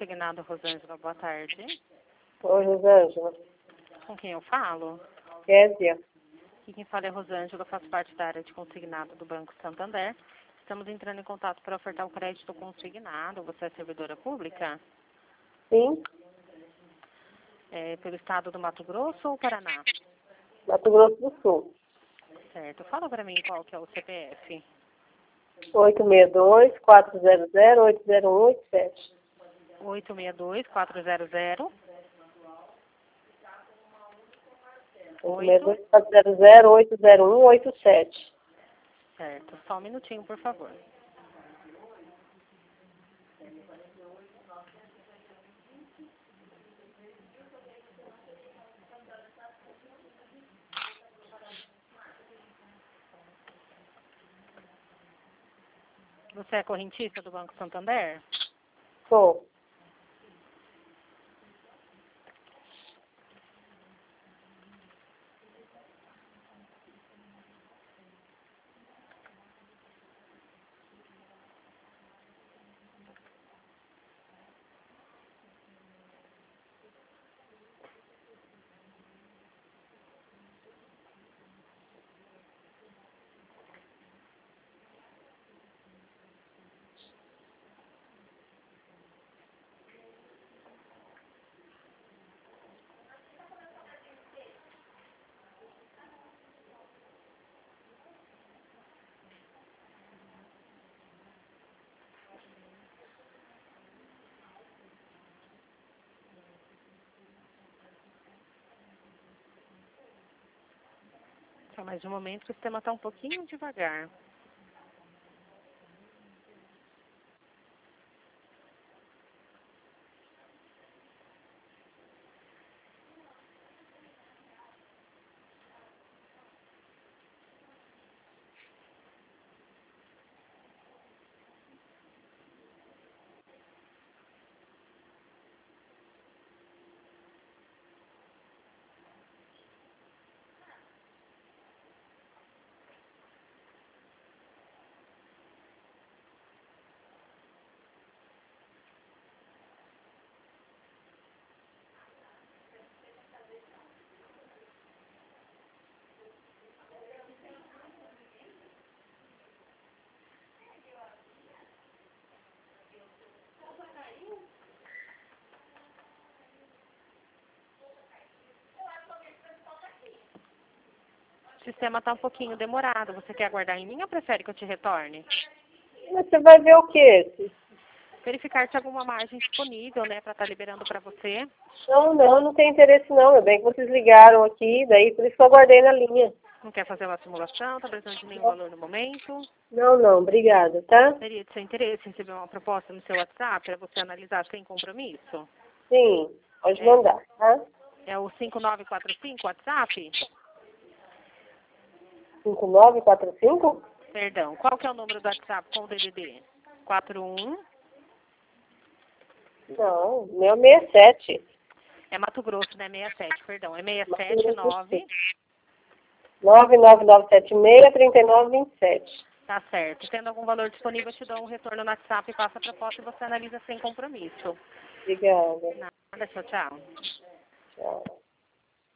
consignado, Rosângela, boa tarde. Oi, Rosângela. Com quem eu falo? Kézia. Aqui quem fala é Rosângela, faço parte da área de consignado do Banco Santander. Estamos entrando em contato para ofertar o crédito consignado. Você é servidora pública? Sim, Pelo estado do Mato Grosso ou Paraná? Mato Grosso do Sul. Certo. Fala para mim qual que é o CPF. 862-400-8087. 862-400. 862-400-8087. Certo. Só um minutinho, por favor. Você é correntista do Banco Santander? Sou. Só mais um momento que o sistema está um pouquinho devagar. O sistema está um pouquinho demorado. Você quer aguardar em mim ou prefere que eu te retorne? Mas você vai ver o quê? Verificar se há alguma margem disponível, né, para estar liberando para você. Não tem interesse não. É bem que vocês ligaram aqui, daí por isso que eu aguardei na linha. Não quer fazer uma simulação? Está precisando de nenhum valor no momento? Não, obrigada, tá? Seria de seu interesse receber uma proposta no seu WhatsApp para você analisar sem compromisso? Sim, pode mandar, tá? É o 5945 WhatsApp? 5945? Perdão. Qual que é o número do WhatsApp com o DDD? 41? Não, meu 67. É Mato Grosso, né? 67, perdão. É 679. 99976-3927. Tá certo. Tendo algum valor disponível, eu te dou um retorno no WhatsApp e passa a proposta e você analisa sem compromisso. Obrigada. Nada, tchau, tchau. Tchau.